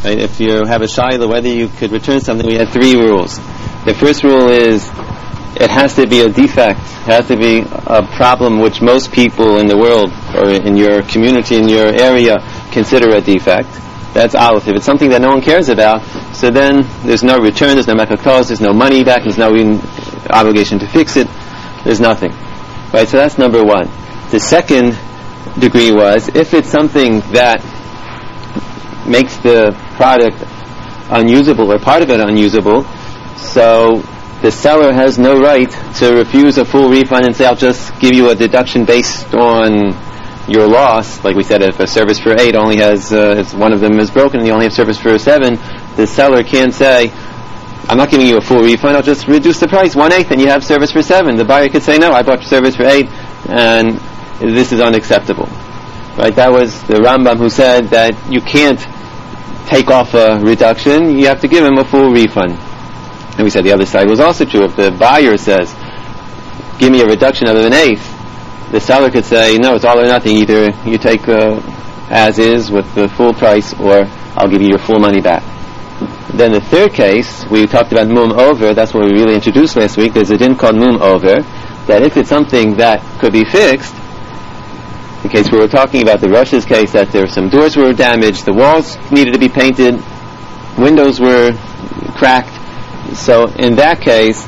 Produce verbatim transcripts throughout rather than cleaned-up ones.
Right? If you have a shayla whether you could return something, we had three rules. The first rule is it has to be a defect. It has to be a problem which most people in the world or in your community, in your area, consider a defect. That's aleph. If it's something that no one cares about, so then there's no return, there's no mekakos, there's no money back, there's no even obligation to fix it, there's nothing. Right, so that's number one. The second degree was, if it's something that makes the product unusable or part of it unusable, so the seller has no right to refuse a full refund and say, I'll just give you a deduction based on your loss. Like we said, if a service for eight only has, uh, if one of them is broken and you only have service for seven, the seller can't say, I'm not giving you a full refund, I'll just reduce the price one eighth and you have service for seven. The buyer could say, no, I bought service for eight and this is unacceptable. Right? That was the Rambam who said that you can't take off a reduction, you have to give him a full refund. And we said the other side was also true. If the buyer says, give me a reduction of an eighth, the seller could say, no, it's all or nothing. Either you take uh, as is with the full price, or I'll give you your full money back. Then the third case, we talked about mum over. That's what we really introduced last week. There's a din called mum over, that if it's something that could be fixed, the case where we're talking about the Russia's case, that there some doors were damaged, the walls needed to be painted, windows were cracked. So in that case,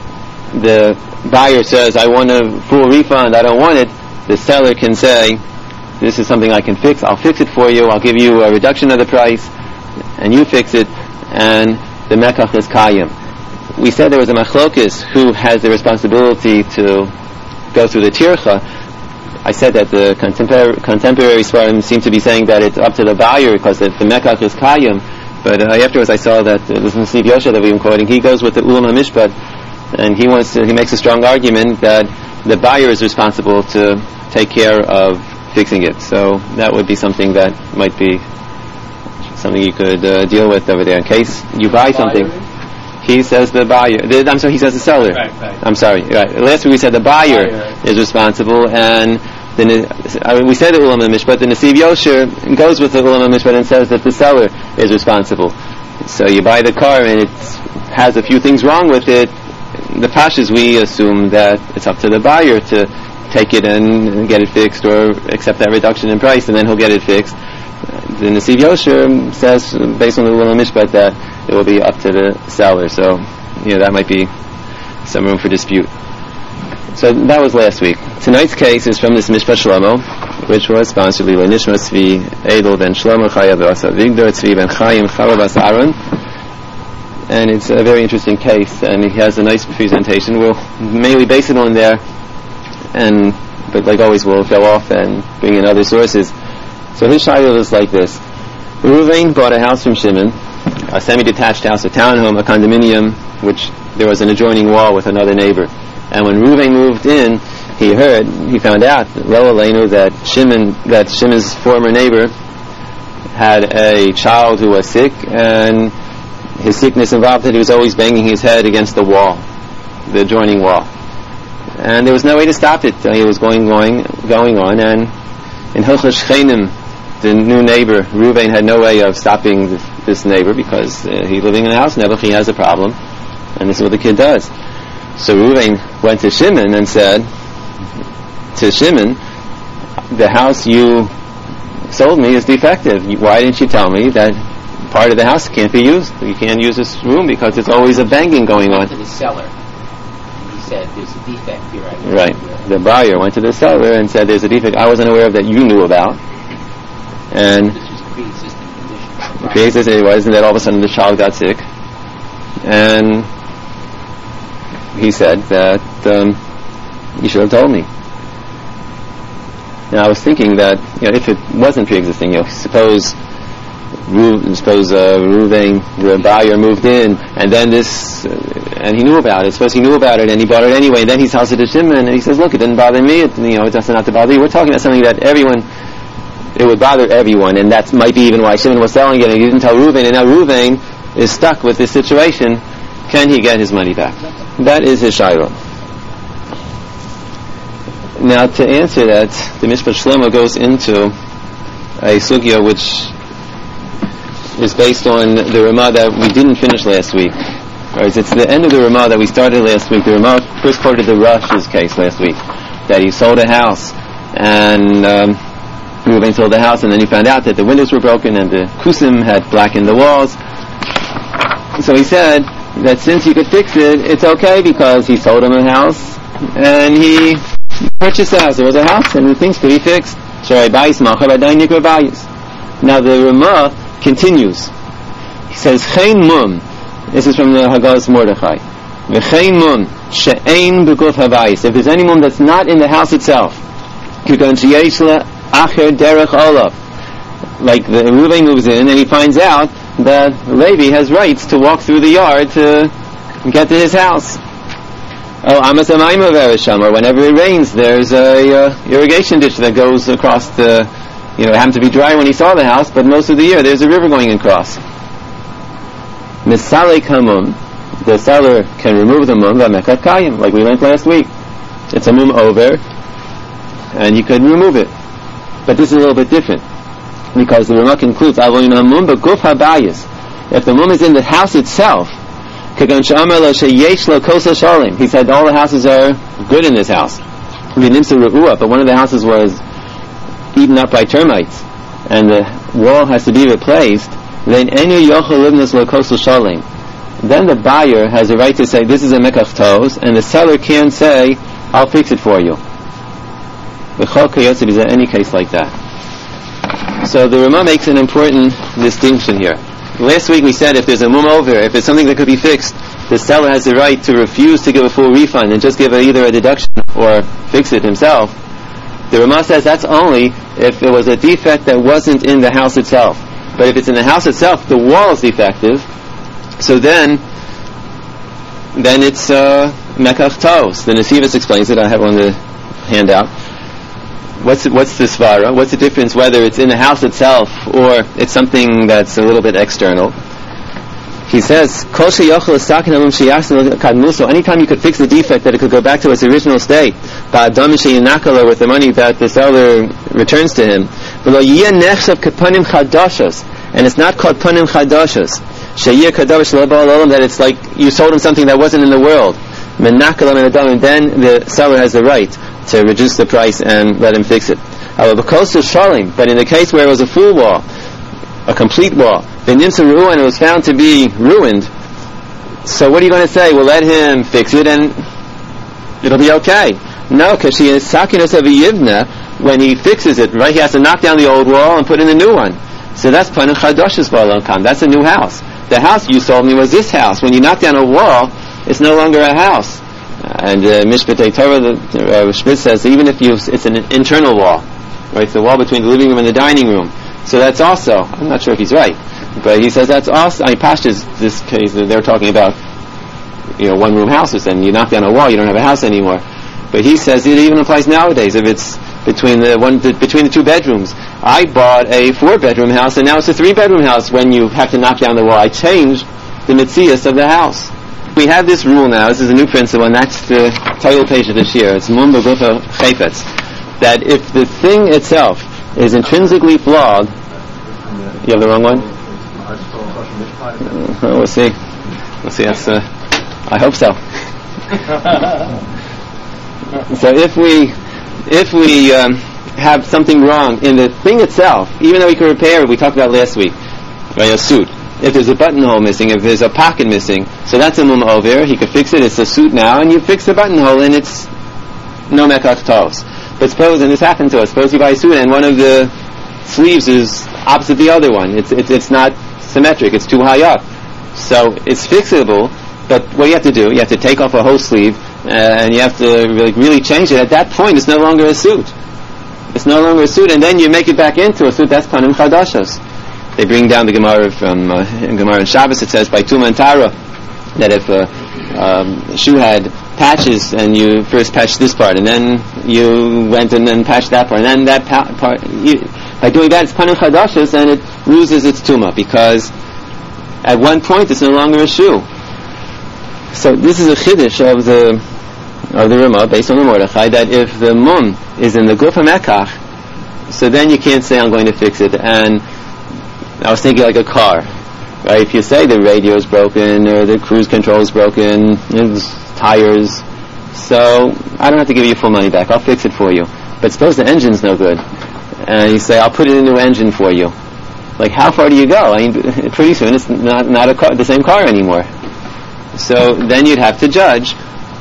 the buyer says, I want a full refund, I don't want it. The seller can say, this is something I can fix, I'll fix it for you, I'll give you a reduction of the price, and you fix it, and the mekach is kayim. We said there was a machlokes who has the responsibility to go through the tircha. I said that the contemporary, contemporary svarim seem to be saying that it's up to the buyer because the, the mekach is kayim. But uh, afterwards I saw that uh, this Nasiv Yosha that we've been quoting, he goes with the Ulam HaMishpat, and he wants to, he makes a strong argument that the buyer is responsible to take care of fixing it. So that would be something that might be something you could uh, deal with over there. In case you buy something, he says the buyer, the, I'm sorry, he says the seller. Right, right. I'm sorry. Right. Last week we said the buyer, buyer. is responsible, and the, I mean, we said the Ulam HaMishpat, the Nasiv Yosher goes with the Ulam HaMishpat and says that the seller is responsible. So you buy the car and it has a few things wrong with it. The Pashas, we assume that it's up to the buyer to take it and get it fixed or accept that reduction in price, and then he'll get it fixed. The Nasiv Yosher says, based on the Ulam HaMishpat, that it will be up to the seller. So, you know, that might be some room for dispute. So that was last week. Tonight's case is from this Mishpat Shlomo, which was sponsored by Nishma Tzvi Edel ben Shlomo Chaya V'asa Vigdor Tzvi ben Chaim Chava Bas Aaron, and it's a very interesting case, and he has a nice presentation. We'll mainly base it on there, and but like always we'll fill off and bring in other sources. So his shayla is like this: Reuven bought a house from Shimon, a semi-detached house, a townhome, a condominium, which there was an adjoining wall with another neighbor. And when Reuven moved in, he heard, he found out, Lo Aleinu, that Shimon, that Shimon's former neighbor had a child who was sick, and his sickness involved that he was always banging his head against the wall, the adjoining wall. And there was no way to stop it. Uh, he was going, going, going on, and in Hilchos Shchenim, the new neighbor, Reuven, had no way of stopping this, this neighbor because uh, he's living in a house, never he has a problem, and this is what the kid does. So Reuven went to Shimon and said to Shimon, the house you sold me is defective. Why didn't you tell me that part of the house can't be used? You can't use this room because it's always a banging going on. To the seller, he said there's a defect here. I right. The buyer went to the seller and said there's a defect I wasn't aware of that you knew about. And this was a pre-existing condition. Pre-existing it was, and then all of a sudden the child got sick. And he said that um, you should have told me. Now I was thinking that, you know, if it wasn't pre-existing, you know, suppose Ru- suppose uh, Reuven, the buyer, moved in, and then this, uh, and he knew about it. Suppose he knew about it, and he bought it anyway. And then he tells it to Shimon, and he says, "Look, it didn't bother me. It, you know, it doesn't have to bother you." We're talking about something that everyone, it would bother everyone, and that might be even why Shimon was selling it. And he didn't tell Reuven, and now Reuven is stuck with this situation. Can he get his money back? That is his shayla. Now, to answer that, the Mishpat Shlomo goes into a sugya which is based on the Ramah that we didn't finish last week. Right, it's the end of the Ramah that we started last week. The Ramah first quoted the Rosh's case last week, that he sold a house, and um, Reuven sold the house, and then he found out that the windows were broken and the kusim had blackened the walls. So he said that since you could fix it, it's okay because he sold him a house and he purchased the house. There was a house and the things could be fixed. Now the Ramah continues. He says, Chein mum. This is from the Haggadah Mordechai. V'chein mum she'ein b'guf habayis. If there's any mum that's not in the house itself, k'gon sheyesh la'acher derech olav. Like the Reuven moves in and he finds out that Levi has rights to walk through the yard to get to his house. Oh, amas hamayim v'eresham. Or whenever it rains, there's a uh, irrigation ditch that goes across the. You know, it happened to be dry when he saw the house, but most of the year there's a river going across. Misalek hamum, the seller can remove the mum v'mekat kayim, like we learned last week. It's a mum over, and you could remove it. But this is a little bit different, because the Ramah concludes, avoyin hamum b'guf habayis. If the mum is in the house itself, kagan she'amar lo sheyesh lo kosa shalim. He said all the houses are good in this house. V'nimsa re'ua, but one of the houses was eaten up by termites, and the wall has to be replaced. Then any yochel livnus lo kosa shalim. Then the buyer has a right to say, this is a mekach tos, and the seller can say, I'll fix it for you. B'chol kayotzev is any case like that. So the Ramah makes an important distinction here. Last week we said if there's a mum over, if it's something that could be fixed, the seller has the right to refuse to give a full refund and just give a, either a deduction or fix it himself. The Ramah says that's only if it was a defect that wasn't in the house itself. But if it's in the house itself, the wall is defective, so then then it's uh, mekach tos. The Nesivos explains it. I have on the handout. What's what's the svara? What's the difference whether it's in the house itself or it's something that's a little bit external? He says, Kol sheyochel sakin alum sheyachsin kadmuso. Anytime you could fix the defect, that it could go back to its original state, ba'adam sheyinakalo, with the money that the seller returns to him. V'lo yiyeh nechshav kapanim chadashos, and it's not called panim chadashos. Sheyiyeh kadavish lo ba'al olam, that it's like you sold him something that wasn't in the world. Menakalam and adam, and then the seller has the right to reduce the price and let him fix it. But in the case where it was a full wall, a complete wall, the nimsa ru'ah, and it was found to be ruined, so what are you going to say? Well, let him fix it and it'll be okay. No, because she is sakinos of a yivna. When he fixes it, right, he has to knock down the old wall and put in a new one. So that's panach chadashos ba'olam kam. That's a new house. The house you sold me was this house. When you knock down a wall, it's no longer a house. And uh, Mishpatei Torah, the uh, Schmidt says, even if you, it's an internal wall, right? It's the wall between the living room and the dining room. So that's also, I'm not sure if he's right, but he says that's also, I mean, Pashtas, this case, they're talking about, you know, one-room houses, and you knock down a wall, you don't have a house anymore. But he says it even applies nowadays, if it's between the one, the, between the two bedrooms. I bought a four-bedroom house, and now it's a three-bedroom house when you have to knock down the wall. I changed the mitzias of the house. We have this rule now, this is a new principle, and that's the title page of this year. It's Mum B'Gufa Chayfetz. That if the thing itself is intrinsically flawed, you have the wrong one? Uh, we'll see. We'll see. That's, uh, I hope so. So if we, if we um, have something wrong in the thing itself, even though we can repair it, we talked about last week, right, a suit. If there's a buttonhole missing, if there's a pocket missing, so that's a mum over. He could fix it. It's a suit now, and you fix the buttonhole, and it's no mekach tos. But suppose, and this happened to us, suppose you buy a suit and one of the sleeves is opposite the other one. It's it's, it's not symmetric. It's too high up. So it's fixable, but what you have to do, you have to take off a whole sleeve, uh, and you have to really, really change it. At that point, it's no longer a suit. It's no longer a suit, and then you make it back into a suit. That's panim chadashos. They bring down the Gemara from uh, in Gemara and Shabbos. It says by Tuma and Tara that if a um, shoe had patches and you first patched this part and then you went and then patched that part and then that pa- part, you, by doing that it's panim chadashos and it loses its Tuma because at one point it's no longer a shoe. So this is a chiddush of the of the Ramah based on the Mordechai that if the mum is in the guf hamekach, so then you can't say I'm going to fix it. And I was thinking like a car. Right? If you say the radio is broken or the cruise control is broken, there's tires, so I don't have to give you full money back. I'll fix it for you. But suppose the engine's no good, and you say, I'll put in a new engine for you. Like, how far do you go? I mean, pretty soon it's not not a car, the same car anymore. So then you'd have to judge: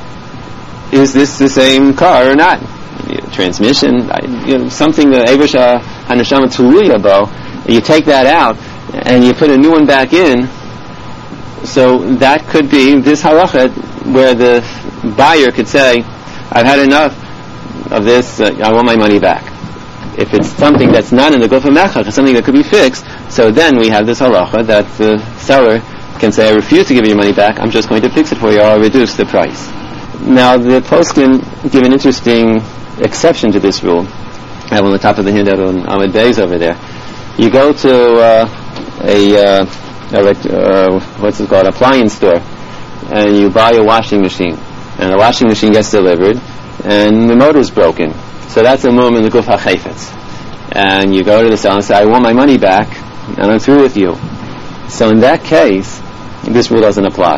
is this the same car or not? Transmission, you know, something that Eivasha Hanashama Tuluya Bo, you take that out and you put a new one back in. So that could be this halacha where the buyer could say, I've had enough of this, uh, I want my money back. If it's something that's not in the Gufa Mechach, it's something that could be fixed, so then we have this halacha that the seller can say, I refuse to give you your money back, I'm just going to fix it for you, or I'll reduce the price. Now the poskim give an interesting exception to this rule. I have on the top of the handout on Ahmed Bey's over there. You go to uh, a, uh, elect- uh, what's it called, appliance store, and you buy a washing machine, and the washing machine gets delivered, and the motor's broken. So that's a mum in the Guf HaChayfetz. And you go to the seller and say, I want my money back, and I'm through with you. So in that case, this rule doesn't apply.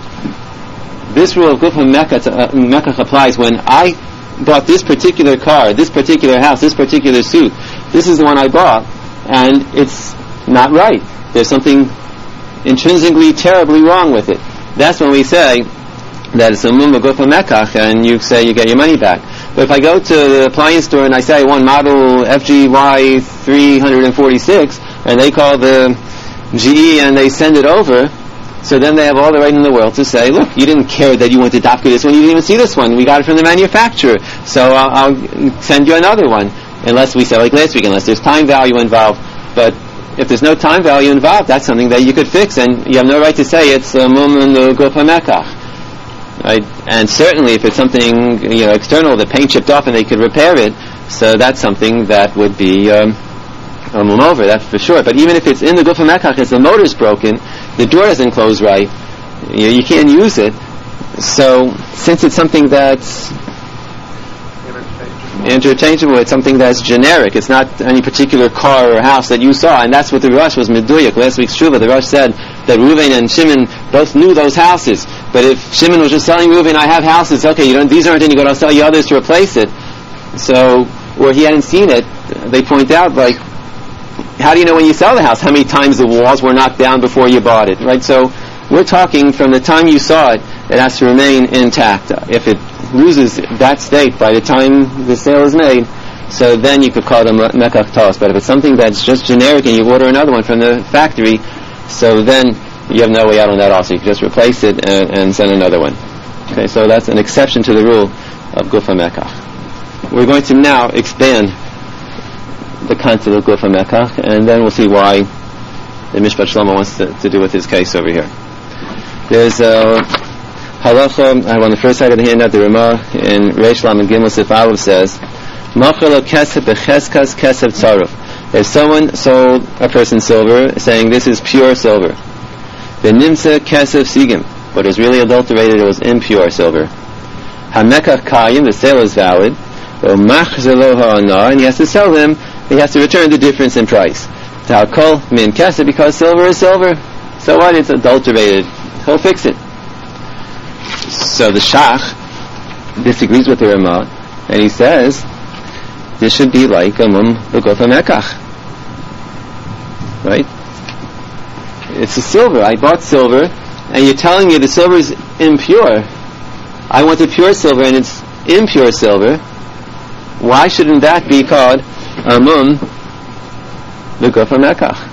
This rule of Guf HaMekach applies when I bought this particular car, this particular house, this particular suit. This is the one I bought, and it's not right. There's something intrinsically terribly wrong with it. That's when we say that it's a mum of Guf HaMekach, and you say you get your money back. But if I go to the appliance store and I say I want model F G Y three forty-six, and they call the G E and they send it over, so then they have all the right in the world to say, look, you didn't care that you went to Dafka this one, you didn't even see this one, we got it from the manufacturer, so I'll, I'll send you another one. Unless we say, like last week, unless there's time value involved. But if there's no time value involved, that's something that you could fix, and you have no right to say it's a mum and the Guf HaMekach. Right? And certainly if it's something, you know, external, the paint chipped off and they could repair it, so that's something that would be um, a mum over, that's for sure. But even if it's in the Guf HaMekach, if the motor's broken, the door doesn't close right, you, you can't use it. So since it's something that's interchangeable, it's something that's generic, it's not any particular car or house that you saw, and that's what the Rosh was meduyak. Last week's Shuvah, the Rosh said that Reuven and Shimon both knew those houses, but if Shimon was just telling Reuven, I have houses, okay, you don't, these aren't any good, I'll sell you others to replace it. So, or he hadn't seen it, they point out, like, how do you know when you sell the house how many times the walls were knocked down before you bought it, right? So we're talking from the time you saw it, it has to remain intact. If it loses that state by the time the sale is made, so then you could call them mekach tos. But if it's something that's just generic and you order another one from the factory, so then you have no way out on that also. You can just replace it and, and send another one. Okay, so that's an exception to the rule of Guf HaMekach. We're going to now expand the concept of Guf HaMekach, and then we'll see why the Mishpat Shlomo wants to, to do with his case over here. There's a halacha, I have on the first side of the handout, the Ramah in Reish Lam and Gimel Sif Aleph says, Machal kesef becheskas kesef tzaruf. If someone sold a person silver, saying this is pure silver, the nimsa kesef sigim, but it was really adulterated, it was impure silver. Hamekach kayim, the sale is valid, and he has to sell them, he has to return the difference in price. Ta'akol min kesef, because silver is silver, so what? It's adulterated. He'll fix it. So the Shach disagrees with the Ramah, and he says this should be like a mum b'Guf HaMekach, right? It's a silver. I bought silver, and you're telling me the silver is impure. I want the pure silver, and it's impure silver. Why shouldn't that be called a mum b'Guf HaMekach?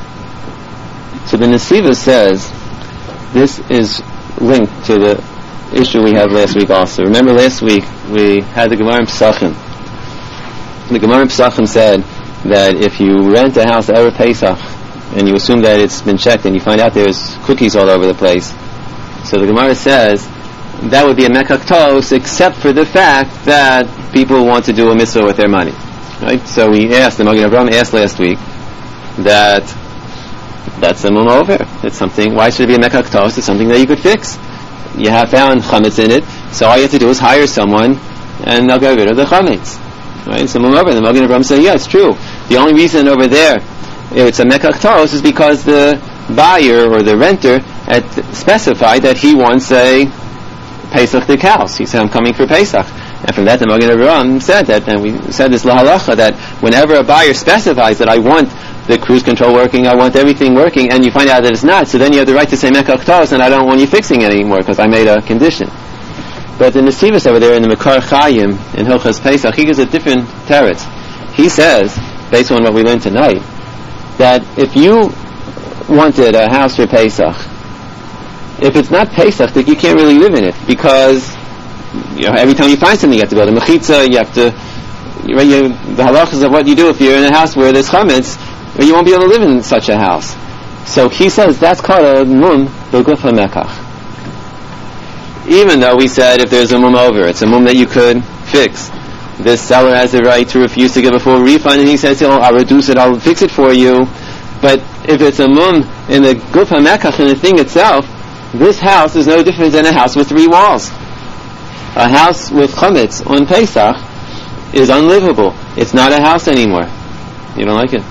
So the Nesiva says this is linked to the issue we had last week also. Remember last week we had the Gemara in Pesachim. The Gemara in Pesachim said that if you rent a house Erev Pesach and you assume that it's been checked and you find out there's cookies all over the place, so the Gemara says that would be a mekach tos except for the fact that people want to do a mitzvah with their money. Right? So we asked, the Magen Avraham asked last week that that's a mum over. It's something, why should it be a mekach tos? It's something that you could fix. You have found chametz in it, so all you have to do is hire someone and they'll get rid of the chametz. Right? So mum over. The Magen Avraham said, yeah, it's true. The only reason over there it's a mekach tos is because the buyer or the renter had specified that he wants a Pesach house. He said, I'm coming for Pesach. And from that, the Magen Avraham said that, and we said this lahalacha, that whenever a buyer specifies that I want the cruise control working, I want everything working, and you find out that it's not, so then you have the right to say Mekach Tos, and I don't want you fixing it anymore because I made a condition. But the Nesivos over there in the Mekar Chayim in Hilchos Pesach, he gives a different teretz. He says, based on what we learned tonight, that if you wanted a house for Pesach, if it's not Pesach, that you can't really live in it, because you know, every time you find something, you have to build a mechitza, you have to, you, you, the halachas of what you do if you're in a house where there's chametz, well, you won't be able to live in such a house. So he says that's called a mum b'guf ha'mekach. Even though we said if there's a mum over, it's a mum that you could fix. This seller has the right to refuse to give a full refund, and he says, oh, I'll reduce it, I'll fix it for you. But if it's a mum in the guf ha'mekach, in the thing itself, this house is no different than a house with three walls. A house with chametz on Pesach is unlivable. It's not a house anymore. You don't like it?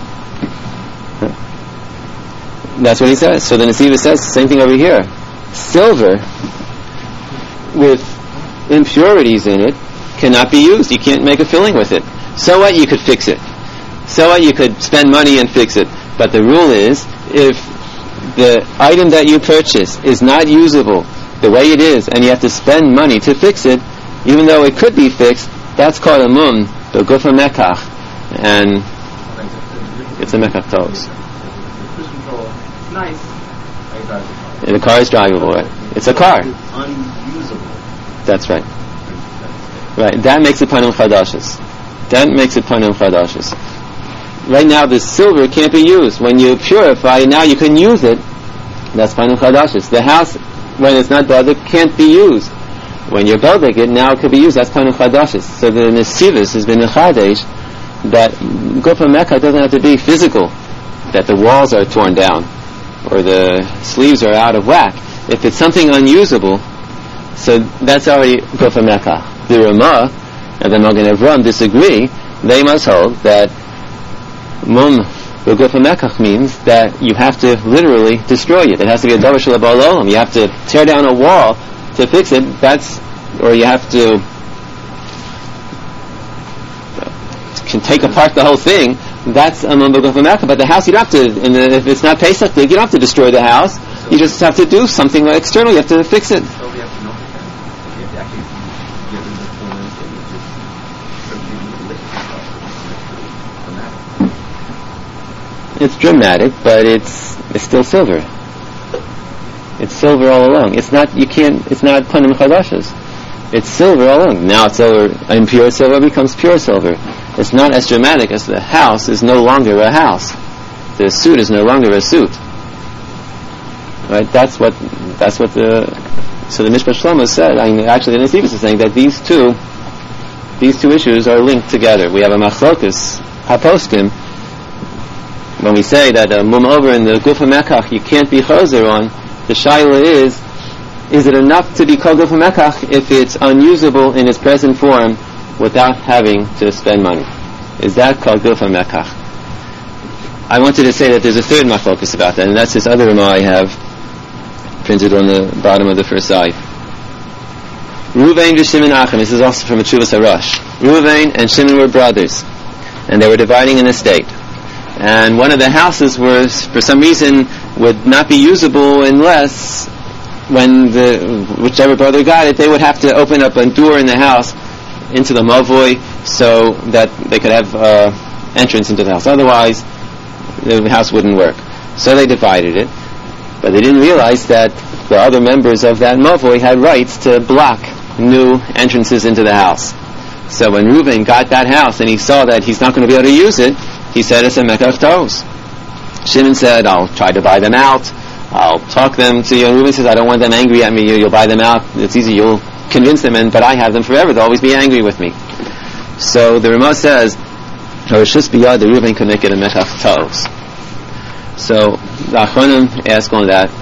That's what he says. So the Nesiva says the same thing over here. Silver with impurities in it cannot be used. You can't make a filling with it. So what? You could fix it. So what? You could spend money and fix it. But the rule is, if the item that you purchase is not usable the way it is, and you have to spend money to fix it, even though it could be fixed, that's called a mum, the gufa mekach, and it's a mekach tos. It's nice. I drive the car. And the car is drivable, right? It's a car. It's unusable. That's right. Right, that makes it panim chadashis. That makes it panim chadashis. Right now, the silver can't be used. When you purify, now you can use it. That's panim chadashis. The house, when it's not bothered, can't be used. When you're building it, now it could be used. That's panim chadashis. So the nesivus has been nechadesh that gufa mekach doesn't have to be physical, that the walls are torn down or the sleeves are out of whack. If it's something unusable, so that's already gufa mekach. The Ramah and the Magen Avraham disagree. They must hold that mum b'gufa mekach means that you have to literally destroy it. It has to be a davar shel ba'al olam. You have to tear down a wall to fix it. That's, or you have to can take apart the whole thing. That's a mum b'gufa mekach. But the house, you don't have to. And if it's not Pesach, you don't have to destroy the house. You just have to do something external. You have to fix it. So we have to know we have to actually get in the corners and just dramatic. It's dramatic, but it's it's still silver. It's silver all along. It's not, you can't, it's not panim chadashas. It's silver all along. Now it's silver, impure silver becomes pure silver. It's not as dramatic as the house is no longer a house. The suit is no longer a suit. Right? That's what, that's what the, so the Mishpat Shlomo said, I mean, actually the Nesivos is saying that these two, these two issues are linked together. We have a machlokus, haposkim, when we say that a mum over in the gufa mekach you can't be choser on, the shaila is, is it enough to be called gufa mekach if it's unusable in its present form without having to spend money? Is that called gufa mekach? I wanted to say that there's a third machlokus about that, and that's this other Ramah I have printed on the bottom of the first side. Ruvain and Shimon Achim, this is also from a Tshuvas Harash. Ruvain and Shimon were brothers, and they were dividing an estate. And one of the houses was, for some reason, would not be usable unless, when the whichever brother got it, they would have to open up a door in the house into the mavoi so that they could have uh, entrance into the house. Otherwise, the house wouldn't work. So they divided it, but they didn't realize that the other members of that mavoi had rights to block new entrances into the house. So when Reuven got that house and he saw that he's not going to be able to use it, he said it's a mekach tos. Shimon said, I'll try to buy them out. I'll talk them to you. And Reuven says, I don't want them angry at me. You, you'll buy them out. It's easy. You'll convince them, and but I have them forever. They'll always be angry with me. So the Ramah says, Rishus biyad, the Reuven can make it a mekach tos. So the Achronim ask on that,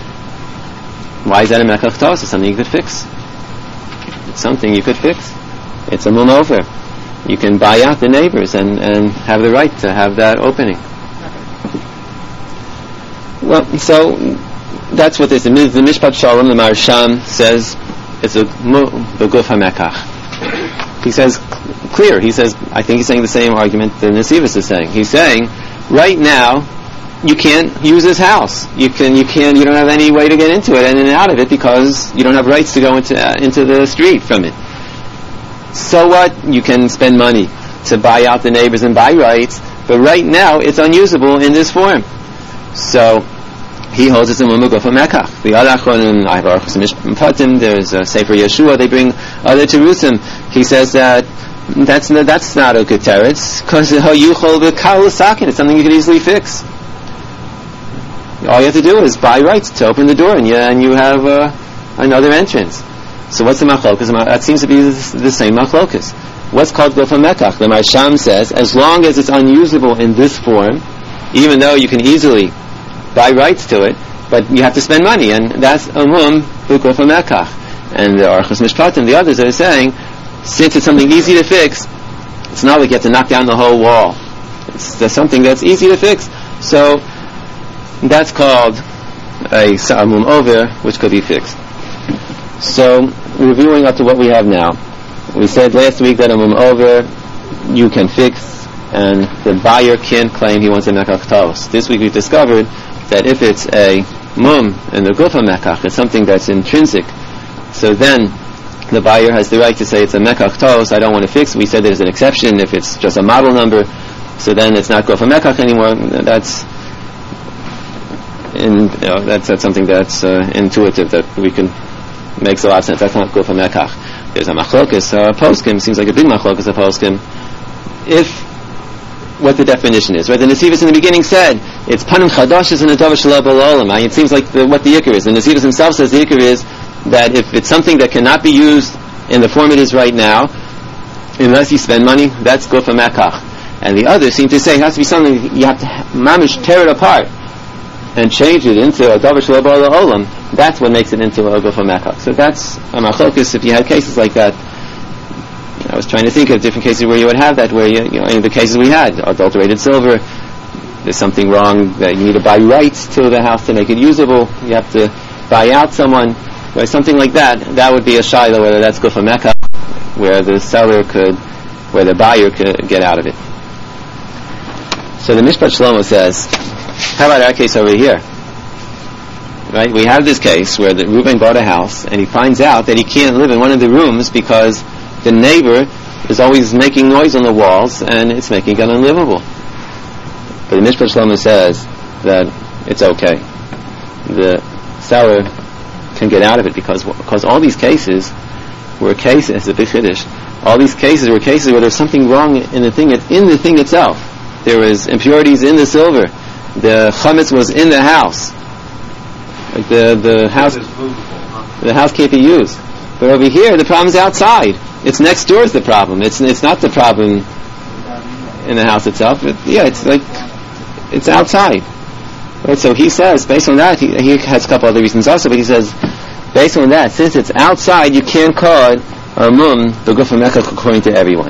why is that a mekach tos? It's something you could fix. It's something you could fix. It's a mum over. You can buy out the neighbors and, and have the right to have that opening. Well, so that's what this is. The Mishpat Shalom, the Marsham says it's a beguf hamekach. He says clear. He says, I think he's saying the same argument that Nesivus is saying. He's saying, right now, you can't use his house. You can, you can, you don't have any way to get into it and in and out of it because you don't have rights to go into uh, into the street from it. So what? You can spend money to buy out the neighbors and buy rights, but right now it's unusable in this form. So he holds it's a mumuguf hamekach. The other achronim, I have Archos Mishpatim. There's a Sefer Yeshua. They bring other terusim. He says that that's not, that's not a good teretz because you hold the kal sakin. It's something you can easily fix. All you have to do is buy rights to open the door, and you and you have uh, another entrance. So what's the machlokas? That seems to be the, the same machlokas. What's called guf hamekach? The Marsham says, as long as it's unusable in this form, even though you can easily buy rights to it, but you have to spend money, and that's umum guf hamekach. And the Archos Mishpatim, the others, are saying, since it's something easy to fix, it's not like you have to knock down the whole wall. It's there's something that's easy to fix. So that's called a sa'amum over, which could be fixed. So, reviewing up to what we have now, we said last week that a mum over you can fix, and the buyer can't claim he wants a mekach talos. This week we discovered that if it's a mum and the guf hamekach, it's something that's intrinsic, so then the buyer has the right to say it's a mekach talos, I don't want to fix. We said there's an exception if it's just a model number, so then it's not guf hamekach anymore. That's in, you know, that's, that's something that's uh, intuitive, that we can makes a lot of sense. That's not guf hamekach. There's a machlokas uh, poskim. Seems like a big machlokas of poskim. If what the definition is, right? The Nesivus in the beginning said it's panim chadashis and a davar shelo b'olam. It seems like the, what the ikar is. The Nesivus himself says the ikar is that if it's something that cannot be used in the form it is right now, unless you spend money, that's guf hamekach. And the others seem to say it has to be something you have to mamish tear it apart and change it into a davar shelo b'olam. That's what makes it into a guf hamekach. So that's a machlokas. If you had cases like that, I was trying to think of different cases where you would have that, where you, you know, in the cases we had, adulterated silver, there's something wrong that you need to buy rights to the house to make it usable. You have to buy out someone, or something like that. That would be a shayla, whether that's guf hamekach, where the seller could, where the buyer could get out of it. So the Mishpat Shlomo says, how about our case over here? Right? We have this case where the Reuben bought a house and he finds out that he can't live in one of the rooms because the neighbor is always making noise on the walls and it's making it unlivable. But the Mishpat Shlomo says that it's okay. The seller can get out of it because because all these cases were cases, it's a big chiddush, all these cases were cases where there's something wrong in the thing in the thing itself. There was impurities in the silver. The chametz was in the house. Like the the house, the house can't be used. But over here, the problem's outside. It's next door is the problem. It's it's not the problem in the house itself. It, yeah, it's like it's outside. Right. So he says, based on that, he, he has a couple other reasons also. But he says, based on that, since it's outside, you can't call it a mum the guf hamekach according to everyone.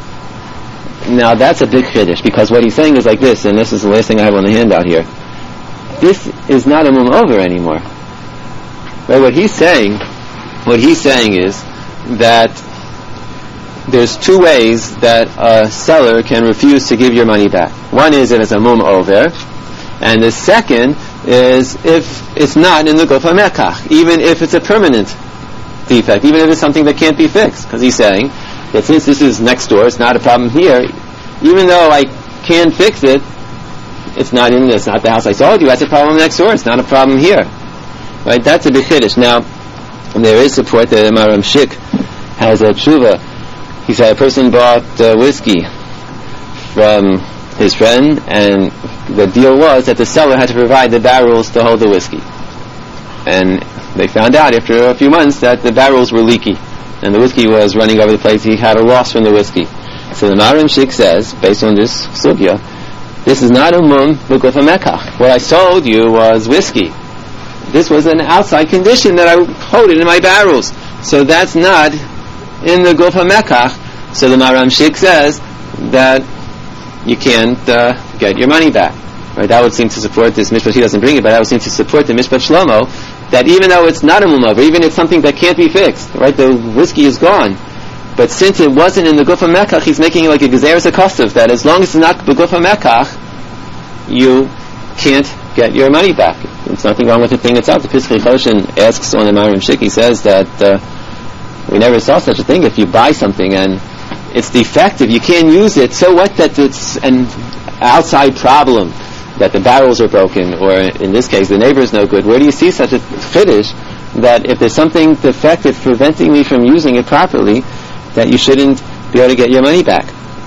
Now that's a big chiddush because what he's saying is like this, and this is the last thing I have on the handout here. This is not a mum over anymore. Right? What he's saying, what he's saying is that there's two ways that a seller can refuse to give your money back. One is if it's a mum over, and the second is if it's not in the guf hamekach, even if it's a permanent defect, even if it's something that can't be fixed. Because he's saying that since this is next door, it's not a problem here, even though I can fix it, it's not in this, not the house I sold you, that's a problem next door, it's not a problem here. Right? That's a big chiddush. Now, there is support that Maram Shik has a tshuva. He said a person bought uh, whiskey from his friend, and the deal was that the seller had to provide the barrels to hold the whiskey. And they found out after a few months that the barrels were leaky, and the whiskey was running over the place. He had a loss from the whiskey. So the Maram Shik says, based on this sugya, this is not a mum b'guf hamekach. What I sold you was whiskey. This was an outside condition that I hold it in my barrels. So that's not in the guf hamekach. So the Maram Shik says that you can't uh, get your money back. Right, that would seem to support this mishpat. He doesn't bring it, but that would seem to support the mishpat Shlomo, that even though it's not a mum over, even it's something that can't be fixed, right, the whiskey is gone, but since it wasn't in the gufa mekach, he's making it like a gezeres akostov, that as long as it's not the gufa mekach, you can't get your money back. There's nothing wrong with the thing itself. The Pischei Choshen asks on the Marim Shik, he says that uh, we never saw such a thing. If you buy something and it's defective, you can't use it, so what that it's an outside problem, that the barrels are broken, or in this case the neighbor is no good. Where do you see such a chiddush that if there's something defective preventing me from using it properly, that you shouldn't be able to get your money back?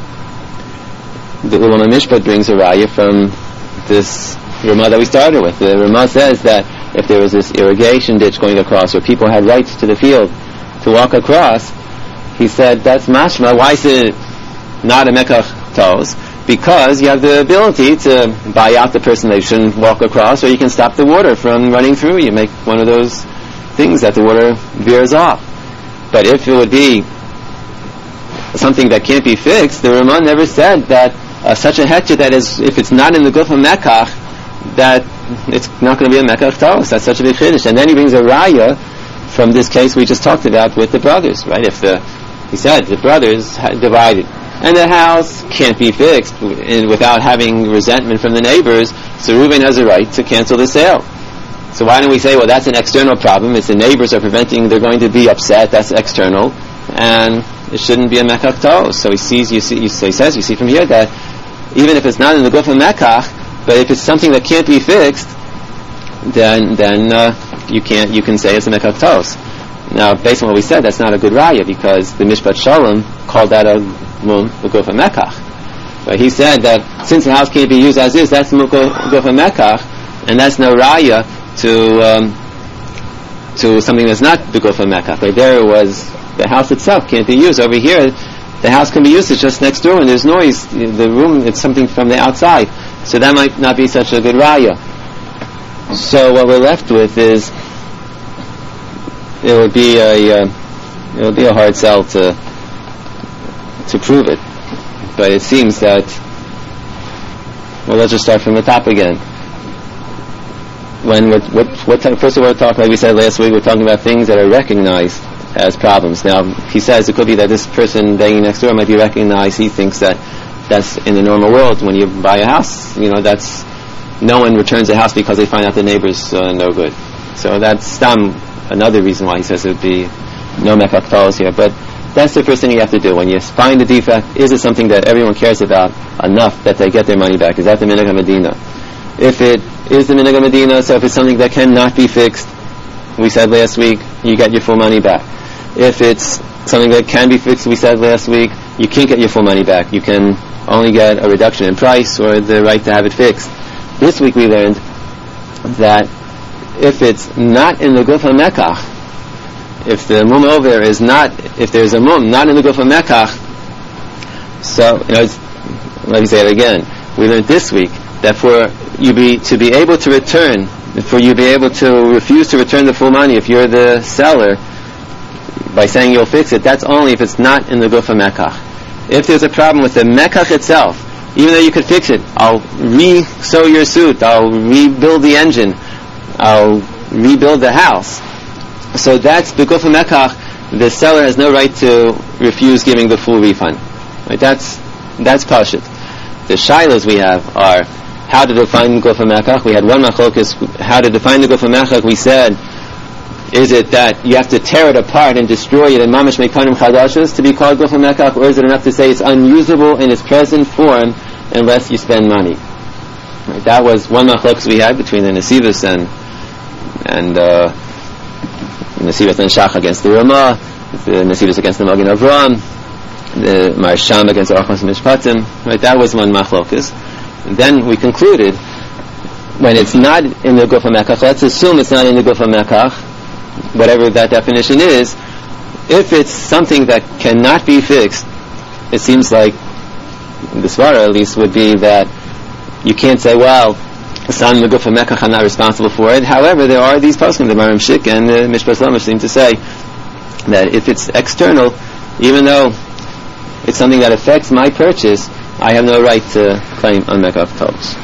The Ulama Mishpat brings a raya from this Ramah that we started with. The Ramah says that if there was this irrigation ditch going across, or people had rights to the field to walk across, he said that's mashma. Why is it not a mekach tos? Because you have the ability to buy out the person that shouldn't walk across, or you can stop the water from running through. You make one of those things that the water veers off. But if it would be something that can't be fixed, the Ramah never said that uh, such a hechsher that is, if it's not in the gufa mekach, that it's not going to be a mekach tos. That's such a big chiddush. And then he brings a raya from this case we just talked about with the brothers, right? If the, he said the brothers had divided, and the house can't be fixed in, without having resentment from the neighbors, so Reuben has a right to cancel the sale. So why don't we say, well, that's an external problem, it's the neighbors are preventing, they're going to be upset, that's external, and it shouldn't be a mekach tos. So he sees, you see, you, so he says, you see from here that even if it's not in the gufa mekach, but if it's something that can't be fixed, then then uh, you can't, you can say it's a mekach tos. Now, based on what we said, that's not a good raya, because the Mishpat Shalom called that a mum gufa mekach. But he said that since the house can't be used as is, that's gufa mekach, and that's no raya to um, to something that's not the gufa mekach. Like there it was, the house itself can't be used. Over here, the house can be used, it's just next door and there's noise. The room, it's something from the outside. So that might not be such a good raya. So what we're left with is, it would be a uh, it would be a hard sell to to prove it. But it seems that, well, let's just start from the top again. When what what, what type, first of all, we're talking, like we said last week, we're talking about things that are recognized as problems. Now, he says it could be that this person being next door might be recognized. He thinks that that's in the normal world. When you buy a house, you know, that's, no one returns a house because they find out the neighbor's uh, no good. So that's some another reason why he says it would be no mekach tos here. But that's the first thing you have to do. When you find a defect, is it something that everyone cares about enough that they get their money back? Is that the minhag HaMedina? If it is the minhag HaMedina, so if it's something that cannot be fixed, we said last week, you get your full money back. If it's something that can be fixed, we said last week, you can't get your full money back. You can only get a reduction in price or the right to have it fixed. This week we learned that if it's not in the gufa mekach, if the mum over is not, if there's a mum not in the gufa mekach, so, you know, it's, let me say it again. We learned this week that for you be to be able to return, for you be able to refuse to return the full money if you're the seller, by saying you'll fix it, that's only if it's not in the gufa mekach. If there's a problem with the mekach itself, even though you could fix it, I'll re-sew your suit, I'll rebuild the engine, I'll rebuild the house. So that's the gufa mekach. The seller has no right to refuse giving the full refund. Right? That's that's pashut. The shilas we have are how to define gufa mekach. We had one machlokas how to define the gufa mekach. We said, is it that you have to tear it apart and destroy it and mamash mekanim chadashos to be called gufa mekach, or is it enough to say it's unusable in its present form unless you spend money? Right, that was one machlokas we had between the Nesivos and and uh, Nesivos and Shach against the Ramah, the Nesivos against the Magen Avraham, the Marsham against the Orchos Mishpatim. Right, that was one machlokas. And then we concluded, when it's not in the gufa mekach, let's assume it's not in the gufa mekach, whatever that definition is. If it's something that cannot be fixed, it seems like the svara at least would be that you can't say, well, it's not in the gufa mekach, I'm not responsible for it. However, there are these poskim, the Marim Shik and the Mishpat Shlomo, seem to say that if it's external, even though it's something that affects my purchase, I have no right to claim on mekach tos.